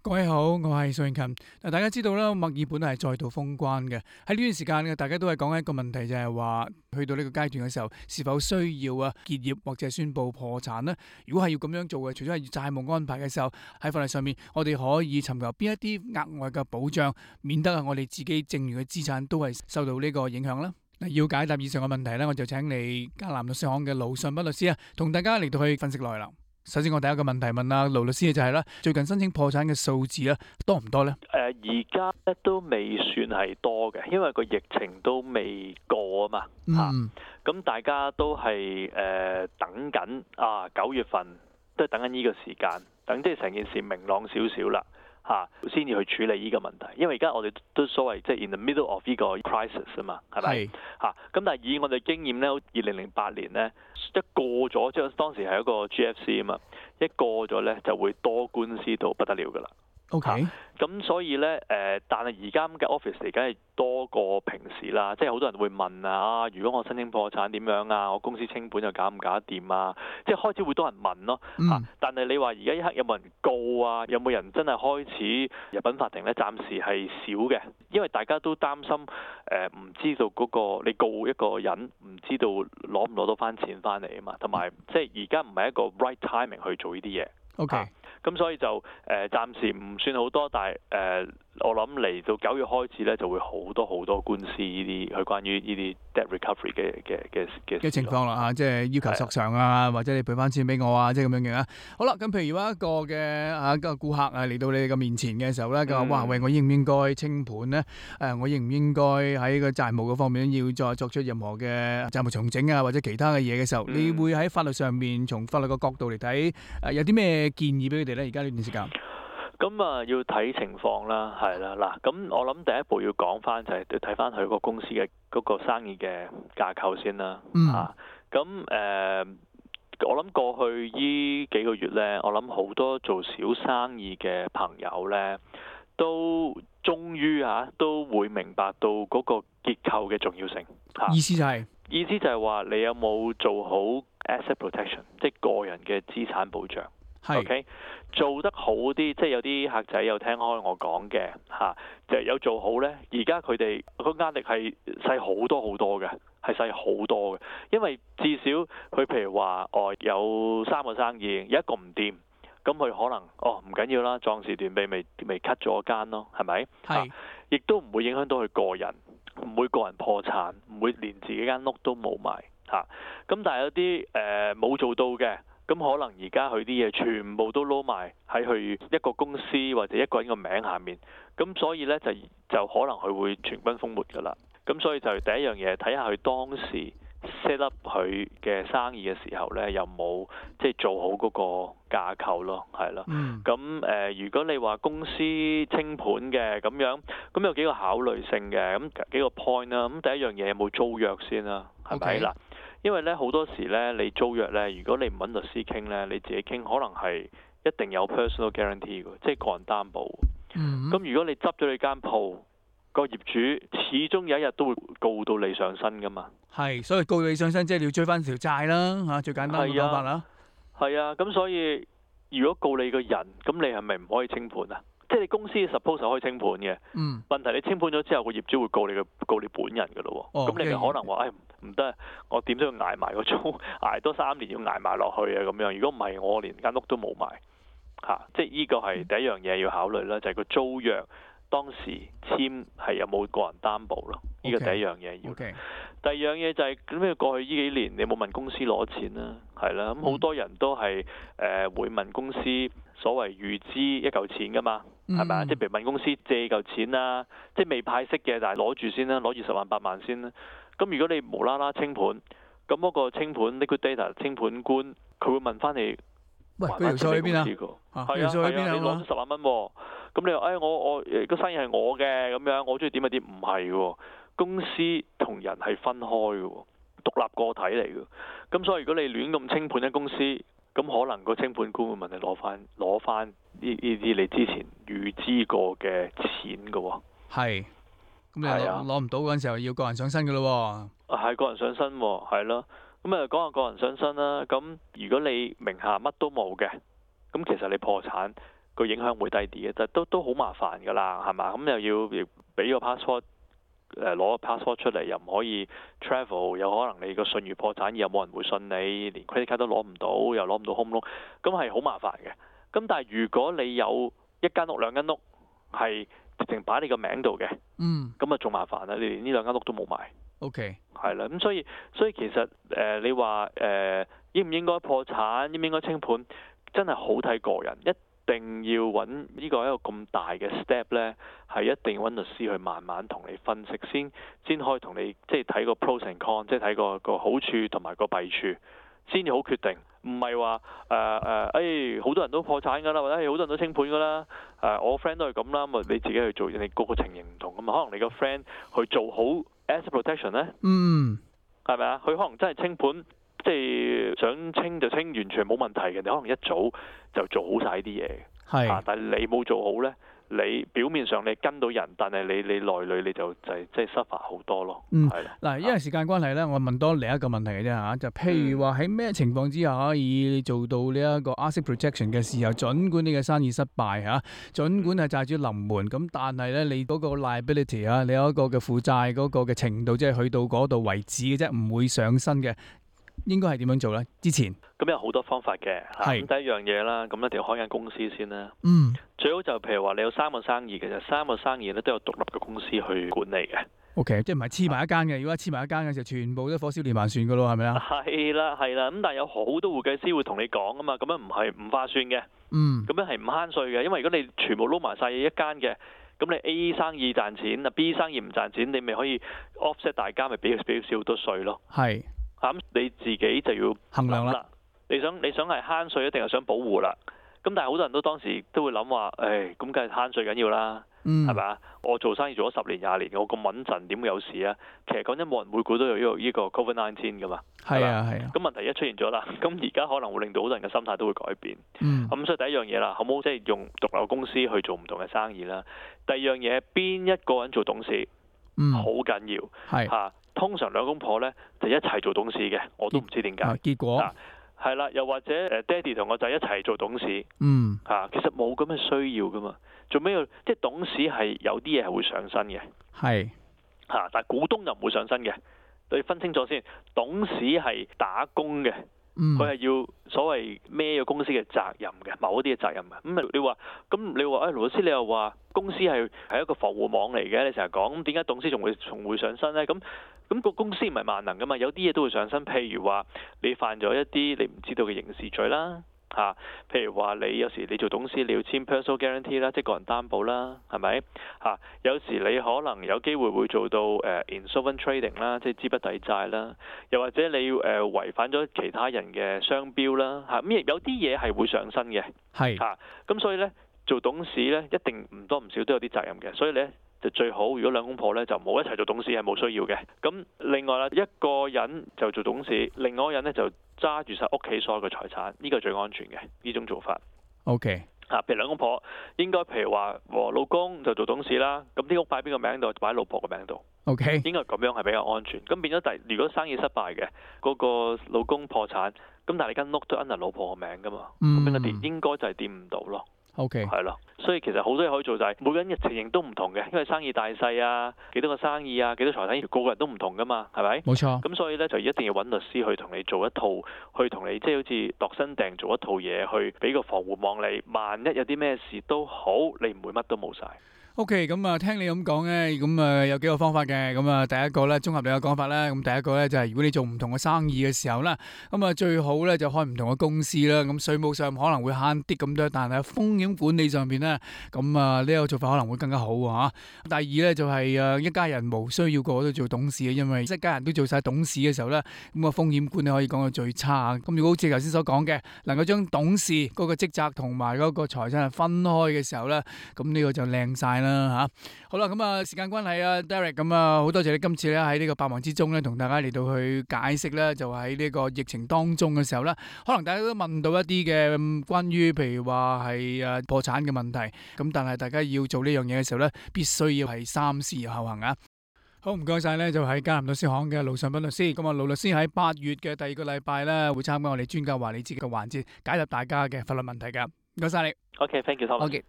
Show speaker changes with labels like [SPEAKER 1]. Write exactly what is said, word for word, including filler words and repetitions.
[SPEAKER 1] 各位好，我係蘇永勤。嗱，大家知道啦，墨爾本係再度封關嘅。喺呢段時間嘅，大家都係講緊一個問題，就係話去到呢個階段嘅時候，是否需要啊結業或者係宣布破產呢？如果係要咁樣做嘅，除咗係債務安排嘅時候，喺法律上面，我哋可以尋求邊一啲額外嘅保障，免得啊我哋自己剩餘嘅資產都係受到呢個影響啦。嗱，要解答以上嘅問題咧，我就請嚟迦南律師行嘅盧信斌律師啊，同大家嚟到去分析內容。首先我第一個問題問阿盧律師嘅就係啦，最近申請破產嘅數字咧多唔多咧？
[SPEAKER 2] 誒而家咧都未算係多嘅，因為個疫情都未過啊嘛嚇。咁、嗯、大家都係誒、呃、等緊啊九月份都係等緊呢個時間，等即係成件事明朗少少啦嚇，先至去處理呢個問題。因為而家我哋都所謂即係 in the middle of 呢個 crisis 啊嘛，係咪嚇？咁但係以我哋經驗咧，二零零八年咧一過咗，即係當時係一個 G F C 啊嘛，一過咗咧就會多官司到不得了噶啦。
[SPEAKER 1] OK，
[SPEAKER 2] 咁、啊、所以咧誒、呃，但係而家咁嘅 office 嚟，梗係多過平時啦。即係好多人會問啊，如果我申請破產點樣啊？我公司清盤又搞唔搞得掂啊？即係開始會多人問咯。嗯啊、但係你話而家一刻有冇人告啊？有冇人真係開始入稟法庭咧？暫時係少嘅，因為大家都擔心誒，唔、呃、知道嗰、嗰個你告一個人，唔知道攞唔攞到翻錢翻嚟啊嘛。同埋即係而家唔係一個 right timing 去做呢啲嘢。
[SPEAKER 1] OK。
[SPEAKER 2] 啊咁所以就誒、呃、暫時唔算好多，但係誒、呃、我諗嚟到九月開始咧，就會好多好多官司呢啲，去關於呢啲 debt recovery 嘅嘅嘅嘅
[SPEAKER 1] 嘅情況啦嚇，即係要求索償啊，的或者你賠翻錢俾我啊，即係咁樣嘅啊。好啦，咁譬如話一個嘅啊個顧客啊嚟到你嘅面前嘅時候咧，佢話、嗯：哇喂，我應唔應該清盤咧？誒、呃，我應唔應該喺個債務嗰方面要再作出任何嘅債務重整啊，或者其他嘅嘢嘅時候，嗯、你會喺法律上面從法律個角度嚟睇誒，有啲咩建議俾佢哋咧？而家呢段時間。
[SPEAKER 2] 咁啊，要睇情況啦，係啦，嗱，咁我諗第一步要講翻就係要睇翻佢個公司嘅嗰個生意嘅架構先啦，嚇、嗯。咁誒、呃，我諗過去呢幾個月咧，我諗好多做小生意嘅朋友咧，都終於嚇都會明白到嗰個結構嘅重要性嚇。
[SPEAKER 1] 意思就係、是、
[SPEAKER 2] 意思就係話你有冇做好 asset protection， 即係個人嘅資產保障。
[SPEAKER 1] 是
[SPEAKER 2] OK，做得好啲，即係有啲客仔有聽開我講嘅嚇，就係有做好呢。而家佢哋個壓力係細好多好多嘅，係細好多嘅。因為至少佢譬如話，哦有三個生意，有一個唔掂，咁佢可能哦唔緊要啦，壯士斷臂咪咪 cut 咗間咯，係咪？係是，亦、啊、都唔會影響到佢個人，唔會個人破產，唔會連自己間屋都冇埋嚇。咁、啊、但係有啲誒冇做到嘅。咁可能而家佢啲嘢全部都撈埋喺佢一個公司或者一個人個名下面，咁所以呢，就就可能佢會全軍覆沒噶啦。咁所以就第一樣嘢睇下佢當時 set up 佢嘅生意嘅時候呢，有冇即係做好嗰個架構咯，係咯。咁誒、呃，如果你話公司清盤嘅咁樣，咁有幾個考慮性嘅，咁幾個 point 啦。咁第一樣嘢有冇租約先啦，係咪啦？因為咧好多時咧，你租約咧，如果你唔揾律師傾咧，你自己傾，可能係一定有 personal guarantee 嘅，即係個人擔保。咁、mm hmm. 如果你執咗你間鋪，個業主始終有一日都會告到你上身噶嘛。係，
[SPEAKER 1] 所以告你上身，即係你要追翻條債啦，嚇，最簡單嘅講法啦。
[SPEAKER 2] 係啊，咁所以如果告你個人，咁你係咪唔可以清盤啊？即係你公司 suppose 可以清盤嘅，嗯、問題你清盤咗之後，個業主會告你嘅告你本人㗎咯喎，咁、哦、你咪可能話，誒唔得，我點都要捱埋個租，捱多三年要捱埋落去啊咁樣。如果唔係，我連間屋都冇埋嚇。即係呢個係第一樣嘢要考慮啦，就係、是、個租約當時簽係有冇個人擔保咯。呢、這個第一樣嘢要。Okay. 第二樣嘢就係咁樣，過去呢幾年你冇問公司攞錢啦，係啦，咁好多人都係誒、呃、會問公司所謂預支一嚿錢噶嘛，係咪啊？即係譬如問公司借嚿錢啦，即係未派息嘅，但係攞住先啦，攞住十萬八萬先啦。咁如果你無啦啦清盤，咁嗰個清盤 liquidator 清盤官佢會問翻你，
[SPEAKER 1] 喂，嗰條數喺邊啊？
[SPEAKER 2] 係啊係啊，你攞咗十萬蚊喎，咁你話誒、哎、我我個生意係我嘅咁樣，我中意點就點，唔係喎。公司同人係分開嘅，獨立個體嚟嘅。咁所以如果你亂咁清盤嘅公司，咁可能個清盤官會問你攞翻攞翻呢呢啲你之前預支過嘅錢嘅。係，咁你
[SPEAKER 1] 攞唔到嗰陣時候要個人上身嘅咯。
[SPEAKER 2] 係個人上身，係咯。咁啊講下個人上身啦。咁如果你名下乜都冇嘅，咁其實你破產。 個影響會低啲嘅，但都都好麻煩㗎啦，係嘛？咁又要俾個 passport。誒攞個 passport 出嚟又唔可以 travel，有可能你個信譽破產，又冇人會信你，連 credit card 都攞唔到，又攞唔到 home loan，咁係好麻煩嘅。咁但係如果你有一間屋兩間屋係直情擺你個名度嘅，
[SPEAKER 1] 嗯，
[SPEAKER 2] 咁啊仲麻煩啦，你連呢兩間屋都冇埋。
[SPEAKER 1] OK，
[SPEAKER 2] 係啦，咁所以所以其實誒、呃、你話誒、呃、應唔應該破產，應唔應該清盤，真係好睇個人一。一定要揾呢個一個咁大嘅 step 呢，係一定要揾律師去慢慢同你分析，先先可以同你即係睇個 pros and cons，即係睇個個好處同埋個弊處，先至好決定。唔係話誒誒，誒好多人都破產㗎啦，或者係好多人都清盤㗎啦。誒、呃、我 friend 都係咁啦，咁你自己去做，人哋個個情形唔同㗎嘛。可能你個 friend 去做好 asset protection 呢，
[SPEAKER 1] 嗯，
[SPEAKER 2] 係咪啊？佢可能真係清盤。即係想清就清，完全冇問題嘅。你可能一早就做好晒啲嘢，
[SPEAKER 1] 係
[SPEAKER 2] 是、啊，但係你冇做好呢，你表面上你跟到人，但係你你內裏你就就係即係 suffer 好多咯。
[SPEAKER 1] 嗯，
[SPEAKER 2] 係啦。
[SPEAKER 1] 嗱，因為時間關係咧，我問多另一個問題嘅啫嚇，就譬如話喺咩情況之下可以做到呢一個 asset protection 嘅時候，儘管你嘅生意失敗嚇，儘管係債主臨門，咁但係咧你嗰個 liability 啊，你有一個嘅負債嗰個嘅程度，即係去到嗰度為止嘅啫，唔會上身嘅。應該係點樣做呢？之前
[SPEAKER 2] 咁有好多方法嘅，咁
[SPEAKER 1] 係
[SPEAKER 2] 第一樣嘢啦，咁一定要開間公司先啦。
[SPEAKER 1] 嗯，
[SPEAKER 2] 最好就譬如話你有三個生意嘅，就三個生意咧都有獨立嘅公司去管理嘅。
[SPEAKER 1] OK，即係唔係黐埋一間嘅？如果黐埋一間嘅時候，全部都火燒連環船噶咯，係咪啊？
[SPEAKER 2] 係啦，係啦。咁但係有好多會計師會同你講啊嘛，咁樣唔係唔划算嘅。
[SPEAKER 1] 嗯，
[SPEAKER 2] 咁樣係唔慳稅嘅，因為如果你全部撈埋晒一間嘅，咁你 A 生意賺錢啊 ，B 生意唔賺錢，你咪可以 offset 大家咪俾俾少好多稅咯。
[SPEAKER 1] 係。
[SPEAKER 2] 咁你自己就要
[SPEAKER 1] 衡量啦。
[SPEAKER 2] 你想你想係慳稅，一定係想保護啦。咁但係好多人都當時都會諗話，誒咁梗係慳稅緊要啦，係咪啊？我做生意做咗十年廿年，我咁穩陣，點會有事啊？其實講真，冇人會估到有呢個呢個 Covid nineteen 噶嘛。
[SPEAKER 1] 係啊係啊。
[SPEAKER 2] 咁問題一出現咗啦，咁而家可能會令到好多人嘅心態都會改變。
[SPEAKER 1] 嗯。
[SPEAKER 2] 咁所以第一樣嘢啦，好唔好即係用獨立公司去做唔同嘅生意啦？第二樣嘢，邊一個人做董事，
[SPEAKER 1] 嗯，
[SPEAKER 2] 好緊要。
[SPEAKER 1] 係
[SPEAKER 2] 嚇。通常兩公婆咧就一齊做董事嘅，我都唔知點解。
[SPEAKER 1] 結果
[SPEAKER 2] 係啦、啊，又或者誒爹哋同個仔一齊做董事。嗯。嚇、啊，其實冇咁嘅需要噶嘛。做咩要即係董事係有啲嘢係會上身嘅。係是。嚇、啊，但係股東就唔會上身嘅。你分清楚先，董事係打工嘅。佢係、嗯、要所謂孭咗公司嘅責任嘅，某一啲嘅責任嘅。咁、嗯、你話，咁你話，誒、哎、盧律師，你又話公司係係一個防護網嚟嘅，你成日講，咁點解董事仲會仲會上身咧？咁咁個公司唔係萬能噶嘛，有啲嘢都會上身。譬如話你犯咗一啲你唔知道嘅刑事罪啦。嚇、啊，譬如話你有時你做董事你要簽 personal guarantee 啦，即係個人擔保啦，係咪？嚇、啊，有時你可能有機會會做到誒、uh, insolvent trading 啦，即係資不抵債啦，又或者你誒、uh, 違反咗其他人嘅商標啦，嚇、啊，咁亦有啲嘢係會上身嘅，係嚇是，咁、啊、所以咧做董事咧一定唔多唔少都有啲責任嘅，所以咧就最好如果兩公婆咧就唔好一齊做董事係冇需要嘅。咁另外啦，一個人就做董事，另外一個人咧就揸住晒屋企所有嘅財產，呢個係最安全嘅呢種做法。OK， 啊，譬如兩公婆應該譬如話和老公就做董事啦，咁啲屋擺邊個名度就擺喺老婆嘅名度。OK， 應該咁樣係比較安全。咁變咗第如果生意失敗嘅嗰個老公破產，咁但係你間屋都 under 老婆嘅名噶嘛，咁邊個掂應該就係掂唔到咯。OK， 係咯，所以其實好多嘢可以做就係每個人嘅情形都唔同嘅，因為生意大細啊，幾多個生意啊，幾多財產，個個人都唔同噶嘛，係咪？冇錯。咁所以咧就一定要揾律師去同你做一套，去同你即係好似度身訂做一套嘢，去俾個防護網你，萬一有啲咩事都好，你唔會乜都冇晒。O.K. 咁啊，聽你咁講咧，咁啊有幾個方法嘅。咁啊，第一個咧，綜合你嘅講法咧，咁第一個咧就係如果你做唔同嘅生意嘅時候咧，咁啊最好咧就開唔同嘅公司啦。咁稅務上可能會慳啲咁多，但係風險管理上邊咧，咁啊呢個做法可能會更加好啊。第二咧就係誒一家人冇需要個個都做董事嘅，因為一家人都做晒董事嘅時候咧，咁啊風險管理可以講到最差。咁如果好似頭先所講嘅，能夠將董事嗰個職責同埋嗰個財產係分開嘅時候咧，咁呢個就靚晒啦。吓，好啦，咁啊，時間關係啊 ，Derek，咁啊，好多謝你今次咧喺呢個百忙之中咧，同大家嚟到去解釋咧，就喺呢個疫情當中嘅時候咧，可能大家都問到一啲嘅關於譬如話係誒破產嘅問題，咁但係大家要做呢樣嘢嘅時候咧，必須要係三思而後行啊。好，唔該晒咧，就喺嘉林律師行嘅盧尚彬律師，咁啊，盧律師喺八月嘅第二個禮拜咧會參加我哋專家話你知嘅環節，解答大家嘅法律問題噶。
[SPEAKER 1] 該晒你。
[SPEAKER 2] OK，thank you，Thomas。
[SPEAKER 1] OK。